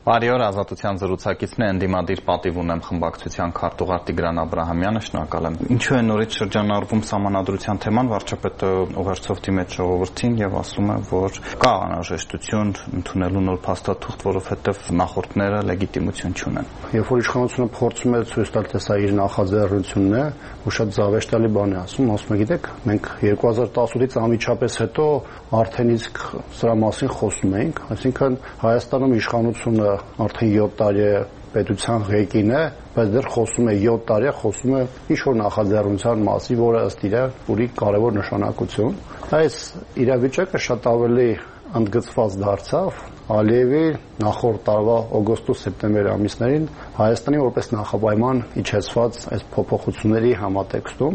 Բարի օր, Ազատության զրուցակիցն է, ընդդիմադիր պատիվ ունեմ խմբակցության քարտուղար Տիգրան Աբրահամյանը, շնորհակալ եմ։ Ինչու է նորից շրջանառվում սահմանադրության թեման, վարչապետը ուղերձով դիմեց ժողովրդին եւ ասում է, որ կա անհրաժեշտություն ընդունելու նոր փաստաթուղթ, որովհետեւ նախորդները լեգիտիմություն չունեն։ Երբ որ իշխանությունը փորձում է ցույց տալ, թե սա իր նախաձեռնությունն է, ու շատ զավեշտալի բան է ասում, գիտեք, մենք 2018-ից անմիջապես հետո արդեն իսկ սրա մասին խոսում էինք, այսինքն Հայաստանում իշխանությունը արդեն 7 տարի է պետության ղեկին է, բայց դեռ խոսում է 7 տարի է խոսում է ինչ-որ նախաձեռնության մասին, որը ըստ իր ունի կարևոր նշանակություն։ Այս իրավիճակը շատ ավելի ընդգծված դարձավ Ալիևի նախորդ տարվա օգոստոս-սեպտեմբեր ամիսներին Հայաստանի որպես նախապայման իջեցված այս փոփոխությունների համատեքստում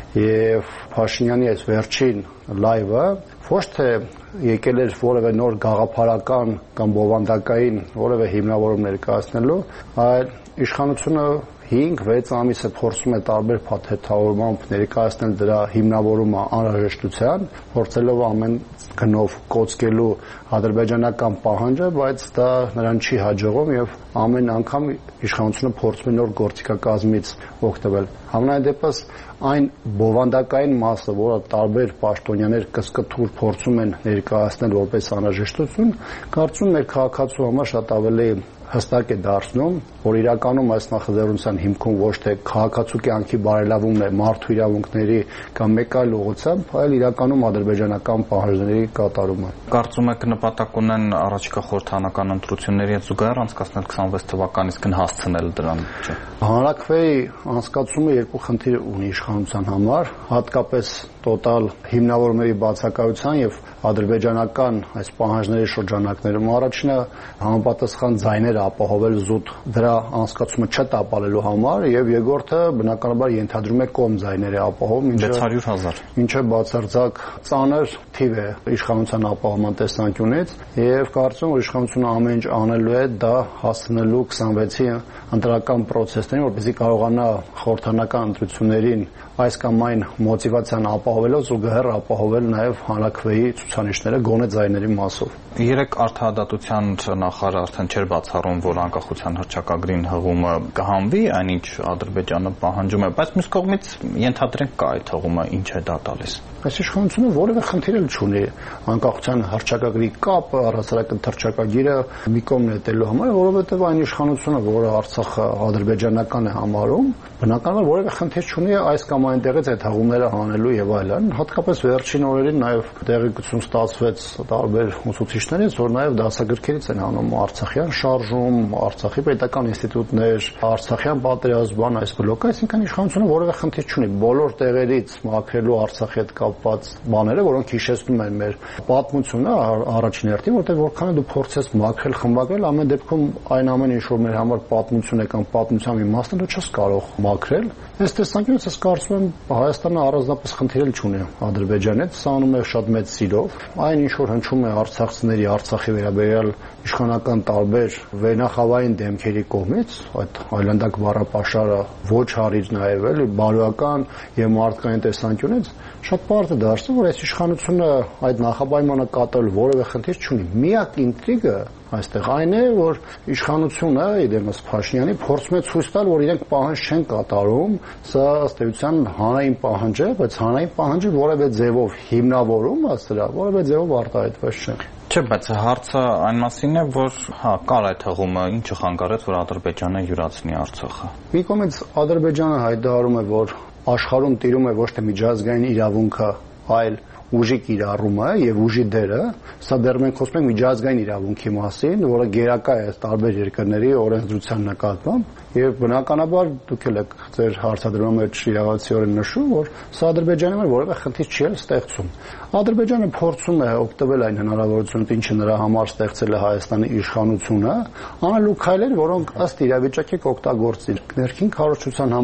եւ Փաշինյանի այս վերջին լայվը ոչ թե եկել էր որևէ նոր գաղափարական կամ բովանդակային որևէ հիմնավորում ներկայացնելու, այլ իշխանությունը 5-6 ամիս է փորձում է տարբեր փաթեթավորմամբ ներկայացնել դրա հիմնավորումը անհրաժեշտության, փորձելով ամեն գնով կոծկելու ադրբեջանական պահանջը, բայց դա նրան չի հաջողում եւ ամեն անգամ իշխանությունը փորձում է նոր գործիքակազմից օգտվել։ Համենայն դեպս այն բովանդակային մասը, որը տարբեր պաշտոնյաներ կսկթուր փորձում են ներկայացնել որպես անհրաժեշտություն, կարծում եմ մեր քաղաքացու համար շատ ավելի հստակ է դարձնում, որ իրականում այս նախաձեռնության հիմքում ոչ թե քաղաքացու կյանքի բարելավումն է մարդու իրավունքների կամ մեկ այլ ուղղությամբ, այլ իրականում ադրբեջանական պահանջների կատարումը։ Կարծում եք նպատակ ունեն առաջիկա խորհրդանական ընտրությունների հետ զուգահեռ անցկացնել 26 թվականից կհասցնել դրան, չէ՞։ Հանրաքվեի անցկացումը երկու խնդիր ունի իշխանության համար, հատկապես տոտալ հիմնավորումների բացակայության եւ ադրբեջանական այս պահանջների շրջանակներում առաջինը համապատասխան ձայներ ապահովել զուտ դրա անցկացումը չտապալելու համար եւ երկրորդը բնականաբար ենթադրում է կողմ ձայների ապահովում 600,000 ինչը բացարձակ ծանր թիվ է իշխանության ապահովման տեսանկյունից եւ կարծում եմ որ իշխանությունը ամեն ինչ անելու է դա հասցնելու 26-ի ընտրական process-ներին որպեսզի կարողանա խորհրդանական ընտրություններին այս կամ այն մոտիվացիան ապահովելով զուգահեռ ապահովել նաև հանրաքվեի ցուցանիշները գոնե ձայների մասով։ Երեք արդարադատության նախարարը արդեն չէր բացառում, որ անկախության հռչակագրին հղումը կհանվի, այնինչ Ադրբեջանը պահանջում է, բայց մյուս կողմից ենթադրենք կա այդ հղումը, ինչ է դա տալիս։ Այս իշխանությունը որևէ խնդիր չունի անկախության հռչակագրի կապը առհասարակ հռչակագիրը մի կողմ նետելու համար, որովհետև այն իշխանությունը, որը Արցախը ադրբեջանական է համարում, բնականաբար որևէ խնդիր չունի այս կամ այն տեղից այդ հղումները հանելու եւ այլն։ Հատկապես վերջին օրերին նաեւ տեղեկություն ստացվեց տարբեր ուսուցիչներից, որ նաեւ դասագրքերից են հանում Արցախյան շարժում, Արցախի պետական ինստիտուտներ, Արցախյան պատերազմ, այս բլոկը, այսինքն իշխանությունը որևէ խնդիր չունի բոլոր տեղերից մաքրելու Արցախի հետ կապված բաները, որոնք հիշեցնում են մեր պատմությունը առաջին հերթին, որտեղ որքան է դու փորձես մաքրել, խմբագրել, ամեն դեպքում այն ամեն ինչ որ մեր համար պատմություն է կամ պատմության մի մասն է, դու չես կարող մաքրել։ Այս տեսանկյունից ես կարծում եմ Հայաստանը առանձնապես խնդիրել չունի Ադրբեջանից, սա անում է շատ մեծ սիրով։ Այն ինչ որ հնչում է արցախցիների Արցախի վերաբերյալ իշխանական տարբեր վերնախավային դեմքերի կողմից, այդ այլանդակ բառապաշարը ոչ հարիր նաև էլի բարոյական եւ մարդկային տեսանկյունից շատ պարզ է դարձնում, որ այս իշխանությունը այդ նախապայմանը կատարել որևէ խնդիր չունի։ Միակ ինտրիգը այստեղ այն է, որ իշխանությունը իդեմս Փաշինյանի փորձում է ցույց տալ, որ իրենք պահանջ չեն կատարում, սա ըստ էության հանրային պահանջ է, բայց հանրային պահանջը որևէ ձևով հիմնավորում ասրա, որևէ ձևով արտահայտված չէ։ Չէ, բայց հարցը այն մասին է, որ կար այդ հղումը, ինչը խանգարեց, որ Ադրբեջանը յուրացնի Արցախը։ Մի կողմից Ադրբեջանը հայտարարում է, որ աշխարհում տիրում է ոչ թե միջազգային իրավունքը, այլ ուժի կիրառումը եւ ուժի դերը, սա դեռ մենք խոսում ենք միջազգային իրավունքի մասին, որը գերակա է տարբեր երկրների օրենսդրության նկատմամբ եւ բնականաբար դուք եք ձեր հարցադրման մեջ իրավացիորեն նշում, որ սա Ադրբեջանի համար որևէ խնդիր չի ստեղծում։ Ադրբեջանը փորձում է օգտվել այն հնարավորությունից, ինչը նրա համար ստեղծել է Հայաստանի իշխանությունը, անելու քայլեր, որոնք ըստ իրավիճակի կօգտագործի ներքին քարոզչության համար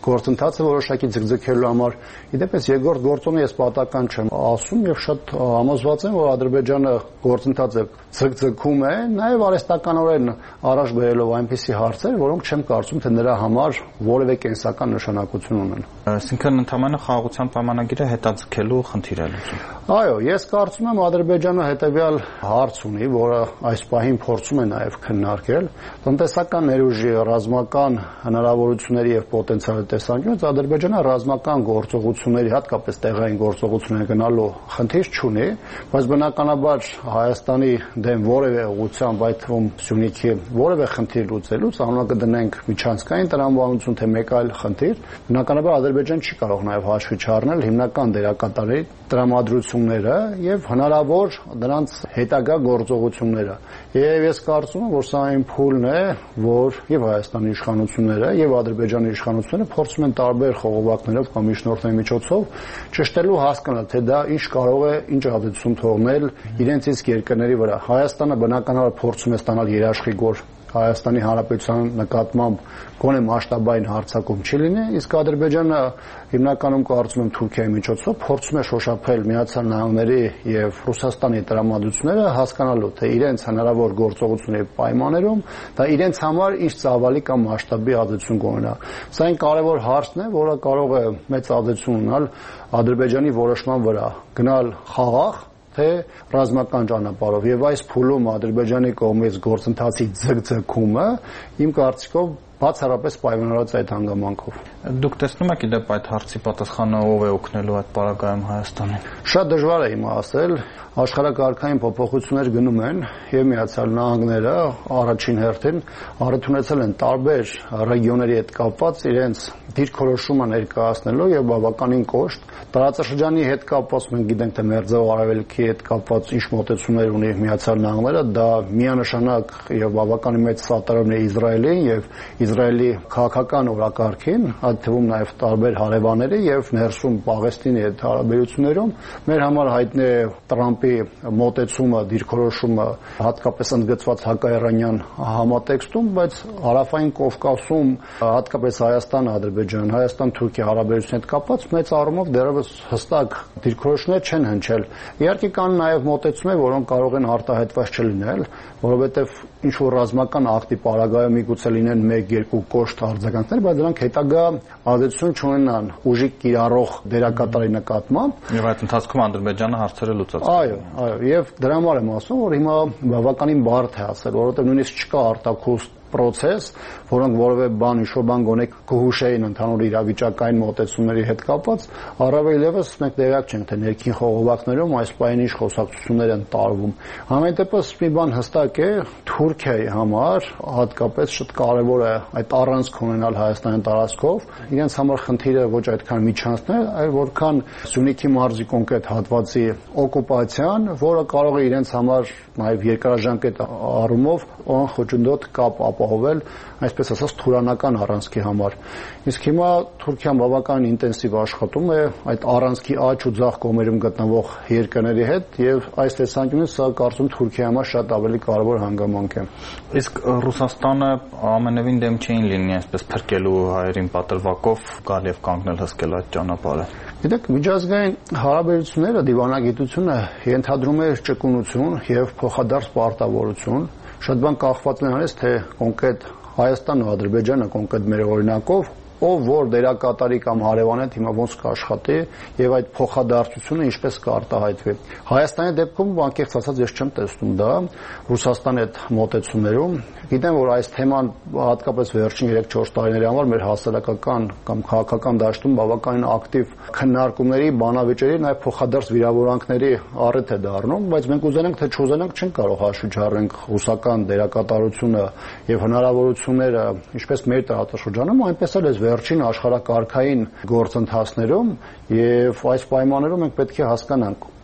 գործընթացը որոշակի ձգձգելու համար։ Իդեպս երկրորդ գործոնը ես պատական չեմ ասում եւ շատ համոզված եմ, որ Ադրբեջանը գործընթացը ձգձգում է, նաեւ արհեստականորեն առաջ բերելով այնպիսի հարցեր, որոնք չեմ կարծում, թե նրա համար որևէ կենսական նշանակություն ունեն։ Այսինքն ընդհանրապես խաղաղության պայմանագիրը հետաձգելու խնդիր է լուծում։ Այո, ես կարծում եմ Ադրբեջանը հետեւյալ հարց ունի, որը այս պահին փորձում է նաեւ քննարկել, տնտեսական ներուժի ռազմական հնարավորությունների եւ պոտենցիալի տեսանկյունից Ադրբեջանը ռազմական գործողությունների, հատկապես տեղային գործողությունների գնալու խնդիր չունի, բայց բնականաբար Հայաստանի դեմ որևէ ուղղությամբ, այդ թվում Սյունիքի որևէ խնդիր լուծելուց անունը կդնենք միջանցքային տրամաբանություն, թե մեկ այլ խնդիր, բնականաբար Ադրբեջանը չի կարող նաեւ հաշվի չառնել հիմնական դերակատարի տրամադրությունները եւ հնարավոր դրանց հետագա գործողությունները։ Եվ ես կարծում եմ, որ սա այն փուլն է, որ եւ Հայաստանի իշխանությունները եւ Ադրբեջանի իշխանությունները փորձում են տարբեր խողովակներով կամ միջնորդների միջոցով ճշտելու հասկանալ, թե դա ինչ կարող է, ինչ ազդեցություն թողնել իրենց իսկ երկրների վրա։ Հայաստանը բնականաբար փորձում է ստանալ երաշխիք Հայաստանի Հանրապետության նկատմամբ գոնե մասշտաբային հարձակում չի լինի, իսկ Ադրբեջանը հիմնականում կարծում եմ Թուրքիայի միջոցով փորձում է շոշափել Միացյալ Նահանգների եւ Ռուսաստանի տրամադրությունները, հասկանալու թե իրենց հնարավոր գործողությունների պայմաններում դա իրենց համար ինչ ծավալի կամ մասշտաբի ազդեցություն կունենա։ Սա այն կարևոր հարցն է, որը կարող է մեծ ազդեցություն ունենալ Ադրբեջանի որոշման վրա, գնալ խաղաղ թե ռազմական ճանապարհով եւ այս փուլում Ադրբեջանի կողմից գործընթացի ձգձգումը իմ կարծիքով բացառապես պայմանավորված այդ հանգամանքով։ Դուք տեսնում եք իդեպ այդ հարցի պատասխանը ով է օգնելու այդ պարագայում Հայաստանին։ Շատ դժվար է հիմա ասել, աշխարհակարգային փոփոխություններ գնում են եւ Միացյալ Նահանգները առաջին հերթին առիթ ունեցել են տարբեր ռեգիոների հետ կապված իրենց դիրքորոշումը ներկայացնելու եւ բավականին կոշտ տարածաշրջանի հետ կապված մենք գիտենք թե Մերձավոր Արևելքի հետ կապված ինչ մոտեցումներ ունի Միացյալ Նահանգները, դա միանշանակ եւ բավականին մեծ սատարումն է Իսրայելին եւ Իսրայելի քաղաքական օրակարգին, այդ թվում նաև տարբեր հարևանների եւ ներսում Պաղեստինի հետ հարաբերություններում մեր համար հայտնի է Տրամպի մոտեցումը, դիրքորոշումը, հատկապես ընդգծված հակաիրանյան համատեքստում, բայց հարավային Կովկասում, հատկապես Հայաստան-Ադրբեջան, Հայաստան-Թուրքիա հարաբերությունների հետ կապված մեծ առումով դեռևս հստակ դիրքորոշումներ չեն հնչել։ Իհարկե կան նաև մոտեցումներ, որոնք կարող են արտահայտված չլինել, որովհետեւ ինչ որ ռազմական ակտի պարագայում միգուցե լինեն 1-2 կոշտ արձագանքներ, բայց դրանք հետագա ազդեցություն չունենան ուժի կիրառող դերակատարի նկատմամբ։ Եվ այդ ընթացքում Ադրբեջանը հարցերը լուծած։ Այո, եւ դրա համար եմ ասում, որ հիմա բավականին բարդ է ասել, որովհետեւ նույնիսկ չկա արտաքուստ process, որոնք որևէ բան, ինչ-որ բան գոնե կհուշեին ընդհանուր իրավիճակային մոտեցումների հետ կապված, առավել ևս մենք տեղյակ չենք, թե ներքին խողովակներում այս պահին ինչ խոսակցություններ են տարվում։ Համեն դեպս մի բան հստակ է, Թուրքիայի համար հատկապես շատ կարևոր է այդ առանցք ունենալ Հայաստանի տարածքով։ Իրենց համար խնդիրը ոչ այդքան միջանցն է, այլ որքան Սյունիքի մարզի կոնկրետ հատվածի օկուպացիան, որը կարող է իրենց համար նաև երկարաժամկետ առումով անխոչնդոտ կապ ապահովել, այսպես ասած, թուրանական առանցքի համար։ Իսկ հիմա Թուրքիան բավական ինտենսիվ աշխատում է այդ առանցքի աջ ու ձախ կողմերում գտնվող երկրների հետ եւ այս տեսանկյունից սա կարծում Թուրքիայի համար շատ ավելի կարևոր հանգամանք է։ Իսկ Ռուսաստանը ամենևին դեմ չէին լինի այսպես փրկելու հայերին պատրվակով գալ եւ կանգնել հսկել այդ ճանապարհը։ Գիտեք, միջազգային հարաբերությունները, դիվանագիտությունը ենթադրում է ճկունություն եւ փոխադարձ պարտավորություն։ Շատ բան կախված է նրանից, թե կոնկրետ Հայաստանն ու Ադրբեջանը կոնկրետ մեր օրինակով ով որ դերակատարի կամ հարևան է հիմա ոնց կաշխատի եւ այդ փոխադարձությունը ինչպես կարտահայտվի։ Հայաստանի դեպքում անկեղծ ասած ես չեմ տեսնում դա Ռուսաստանի հետ մոտեցումներում։ Գիտեմ, որ այս թեման հատկապես վերջին 3-4 տարիների համար մեր հասարակական կամ քաղաքական դաշտում բավականին ակտիվ քննարկումների, բանավեճերի, նաեւ փոխադարձ վիրավորանքների առիթ է դառնում, բայց մենք ուզենանք թե չուզենանք չենք կարող հաշվի չառնենք ռուսական դերակատարությունը եւ հնարավորությունները ինչպես մեր տարածաշրջանում, այնպես էլ վերջին աշխարհակարգային գործընթացներում եւ այս պայմաններում մենք պետք է հասկանանք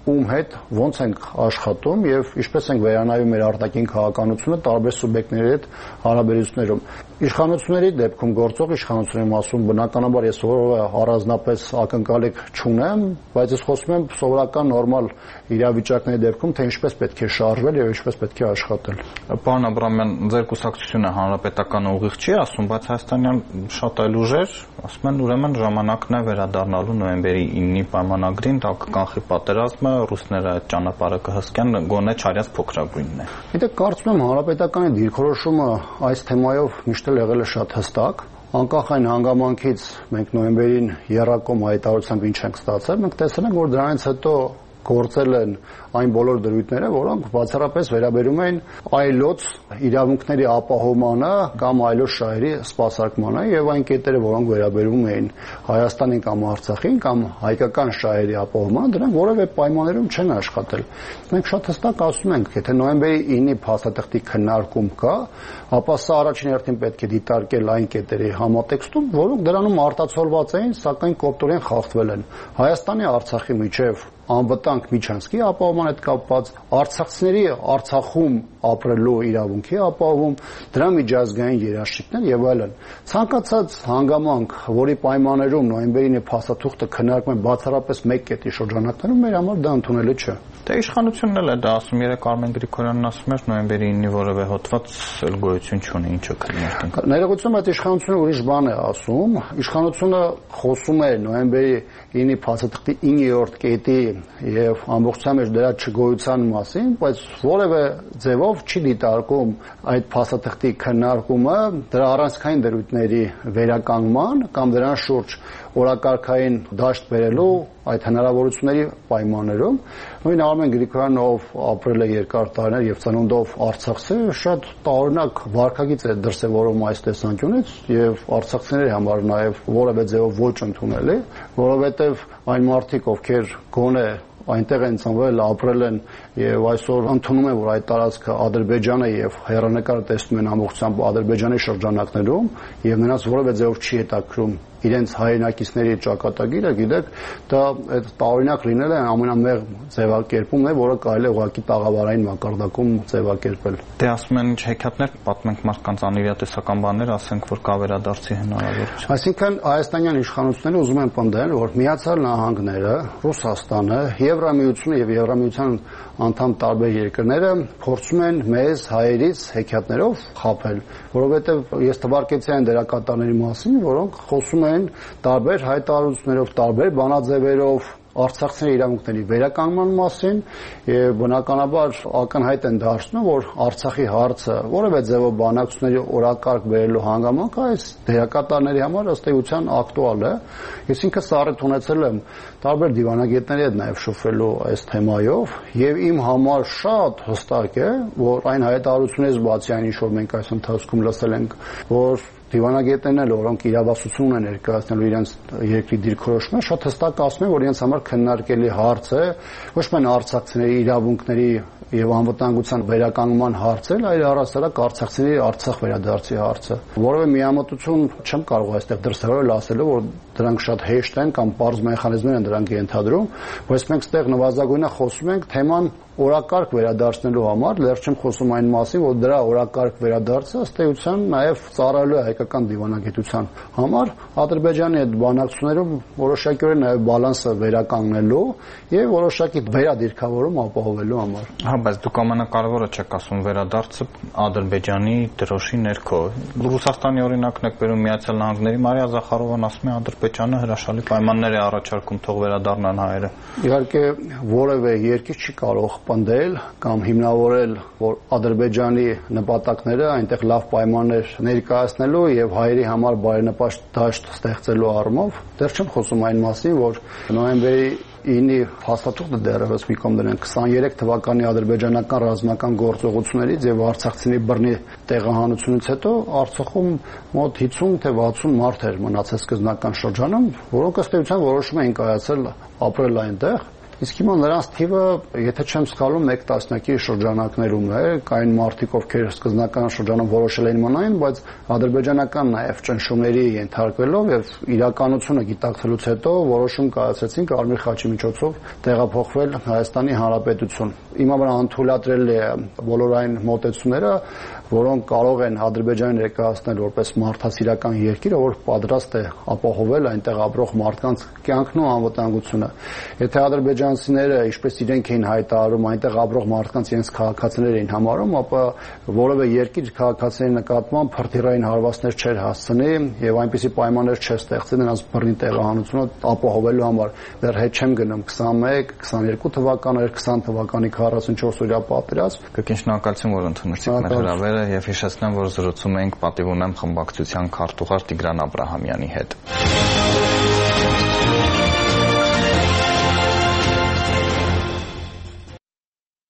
ում հետ ոնց ենք աշխատում եւ ինչպես ենք վերանայում մեր արտաքին քաղաքականությունը տարբեր սուբյեկտների հետ հարաբերություններում։ Իշխանությունների դեպքում գործող իշխանությունների մասում բնականաբար ես որևէ առանձնապես ակնկալիք չունեմ, բայց ես խոսում եմ սովորական նորմալ իրավիճակների դեպքում, թե ինչպես պետք է շարժվել եւ ինչպես պետք է աշխատել։ Պարոն Աբրահամյան, ձեր կուսակցությունը հանրապետականը ուղիղ չի ասում, բայց հայաստանյան շատ այլ ուժեր ասում են ուրեմն ժամանակն է վերադառնալու նոյեմբերի 9-ի պայմանագրին, դա կկանխի պատերազմը, ռուսները այդ ճանապարհը կհսկեն, գոնե չարյաց փոքրագույնն է։ Գիտեք, կարծում եմ հանրապետականի դիրքորոշումը այս թեմայով միշտ եղել է շատ հստակ։ Անկախ այն հանգամանքից մենք նոյեմբերին եռակոմ հայտարարությամբ ինչ ենք ստացել, մենք տեսել ենք, որ դրանից հետո գործել են այն բոլոր դրույթները, որոնք բացառապես վերաբերում են այլոց իրավունքների ապահովմանը կամ այլոց շահերի սպասարկմանը եւ այն կետերը, որոնք վերաբերում էին Հայաստանին կամ Արցախին կամ հայկական շահերի ապահովմանը, դրանք որևէ պայմաններում չեն աշխատել։ Մենք շատ հստակ ասում ենք, եթե նոյեմբերի 9-ի փաստաթղթի քննարկում կա, ապա սա առաջին հերթին պետք է դիտարկել այն կետերի համատեքստում, որոնք դրանում արտացոլված էին, սակայն կոպտորեն խախտվել են։ Հայաստանի Արցախի միջև անվտանգ միջանցքի ապահովման հետ կապված, արցախցիների Արցախում ապրելու իրավունքի ապահովում, դրա միջազգային երաշխիքներ եւ այլն։ Ցանկացած հանգամանք, որի պայմաններում նոյեմբերի 9-ի փաստաթուղթը քննարկվում է բացառապես մեկ կետի շրջանակներում, մեր համար դա ընդունելի չէ։ Դե իշխանությունն էլ է դա ասում, երեք Արմեն Գրիգորյանն ասում էր նոյեմբերի 9-ի որևէ հոդված գոյություն չունի, ինչը քննարկենք։ Ներողություն, բայց իշխանությունը ուրիշ բան է ասում։ Իշխանությունը խոսում է նոյեմբերի 9-ի փաստաթղթի 9-րդ կետի եւ ամբողջությամբ դրա չգոյության մասին, բայց որևէ ձևով չի դիտարկում այդ փաստաթղթի քննարկումը դրա առանցքային դրույթների վերականգնման կամ դրան շուրջ օրակարգային դաշտ բերելու այդ հնարավորությունների պայմաններում։ Նույն Արմեն Գրիգորյանը, ով ապրել է երկար տարիներ եւ ծնունդով արցախցի, շատ տարօրինակ վարքագիծ է դրսեւորում այս տեսանկյունից եւ արցախցիների համար նաեւ որևէ ձևով ոչ ընդունելի, որովհետեւ այն մարդիկ, ովքեր գոնե այնտեղ են ծնվել, ապրել են եւ այսօր ընդունում են, որ այդ տարածքը Ադրբեջանը եւ հեռանկարը տեսնում են ամբողջությամբ Ադրբեջանի շրջանակներում եւ նրանց որևէ ձևով չի հետաքրում իրենց հայրենակիցների ճակատագիրը, գիտեք, դա այդ տարօրինակ լինել է ամենամեղմ ձևակերպումն է, որը կարելի է ուղղակի տաղավարային մակարդակում ձևակերպել։ Դե ասում են ինչ հեքիաթներ պատմենք մարդկանց անիրատեսական բաներ, ասենք որ կա վերադարձի հնարավորություն։ Այսինքն հայաստանյան իշխանությունները ուզում են պնդել, որ Միացյալ Նահանգները, Ռուսաստանը, Եվրամիությունը եւ Եվրամիության անդամ տարբեր երկրները փորձում են մեզ հայերից հեքիաթներով խաբել, որովհետեւ ես թվարկեցի այն դերակատարների մասին, որոնք խոսում են տարբեր հայտարարություններով, տարբեր բանաձևերով արցախցիների իրավունքների վերականգնման մասին եւ բնականաբար ակնհայտ են դարձնում, որ Արցախի հարցը որևէ ձևով բանակցությունների օրակարգ բերելու հանգամանքը այս դերակատարների համար ըստ էության ակտուալ է։ Ես ինքս առիթ ունեցել եմ տարբեր դիվանագետների հետ նաեւ շփվելու այս թեմայով եւ իմ համար շատ հստակ է, որ այն հայտարարություններից բացի այն ինչ որ մենք այս ընթացքում լսել ենք, որ դիվանագետներն էլ, որոնք իրավասություն ունեն ներկայացնելու իրենց երկրի դիրքորոշումը, շատ հստակ ասում են, որ իրենց համար քննարկելի հարց է ոչ միայն արցախցիների իրավունքների եւ անվտանգության վերականգնման հարցը, այլ առասարակ արցախցիների Արցախ վերադարձի հարցը։ Որովե միամտություն չեմ կարող այստեղ դրսևորել ասելով, որ դրանք շատ հեշտ են կամ պարզ մեխանիզմներ են դրանք ենթադրում, բայց մենք ստեղ նվազագույնը խոսում ենք թեման օրակարգ վերադարձնելու համար, դեռ չեմ խոսում այն մասին, որ դրա օրակարգ վերադարձը ըստ էության նաև ծառայելու է հայկական դիվանագիտության համար, Ադրբեջանի հետ բանակցություններում որոշակիորեն նաև բալանսը վերականգնելու եւ որոշակի վերադիրքավորում ապահովելու համար։ Հա, բայց դուք ամենակարևորը չեք ասում վերադարձը Ադրբեջանի դրոշի ներքո։ Ռուսաստանի օրինակն եք բերում Միացյալ Նահանգների, Մարիա Զախարովան ասում է Ադրբեջանը հրաշալի պայմաններ է առաջարկում, թող վերադառնան հայերը։ Իհարկե որևէ երկիր չի կարող պնդել կամ հիմնավորել, որ Ադրբեջանի նպատակները այնտեղ լավ պայմաններ ներկայացնելու եւ հայերի համար բարենպաստ դաշտ ստեղծելու առումով, դեռ չեմ խոսում այն մասին, որ նոյեմբերի 9-ի փաստաթուղթը դեռևս մի կողմ դրեն 23 թվականի ադրբեջանական ռազմական գործողություններից եւ արցախցիների բռնի տեղահանությունից հետո Արցախում մոտ 50 թե 60 մարդ էր մնացել սկզբնական շրջանում, որոնք ըստ էության որոշում էին կայացել ապրել այնտեղ Իսկ հիմա նրանց թիվը, եթե չեմ սխալվում, 1 տասնյակի շրջանակներում է, կային մարդիկ, ովքեր սկզբնական շրջանում որոշել էին մնային, բայց ադրբեջանական նաև ճնշումների ենթարկվելով եւ իրականությունը գիտակցելուց հետո որոշում կայացրեցին Կարմիր խաչի միջոցով տեղափոխվել Հայաստանի Հանրապետություն։ Հիմա վրա անթույլատրել է բոլոր այն մոտեցումները, որոնք կարող են Ադրբեջանը ներկայացնել որպես մարդասիրական երկիր, որ պատրաստ է ապահովել այնտեղ ապրող մարդկանց կյանքն ու անվտանգությունը։ Եթե ադրբեջանցիները, ինչպես իրենք էին հայտարարում, այնտեղ ապրող մարդկանց իրենց քաղաքացիներ էին համարում, ապա որևէ երկիր քաղաքացիների նկատմամբ հրթիռային հարվածներ չէր հասցնի եւ այնպիսի պայմաններ չէր ստեղծել նրանց բռնի տեղահանությունը ապահովելու համար։ Դեռ հետ չեմ գնում 21, 22 թվականներ, 20 թվականի 44-օրյա պատերազմ։ Կրկին շնորհակալություն, որ ընդունեցիք մեր հրավերը եւ հիշեցնեմ, որ զրուցում էինք պատիվ ունեմ խմբակցության քարտուղար Տիգրան Աբրահամյանի հետ։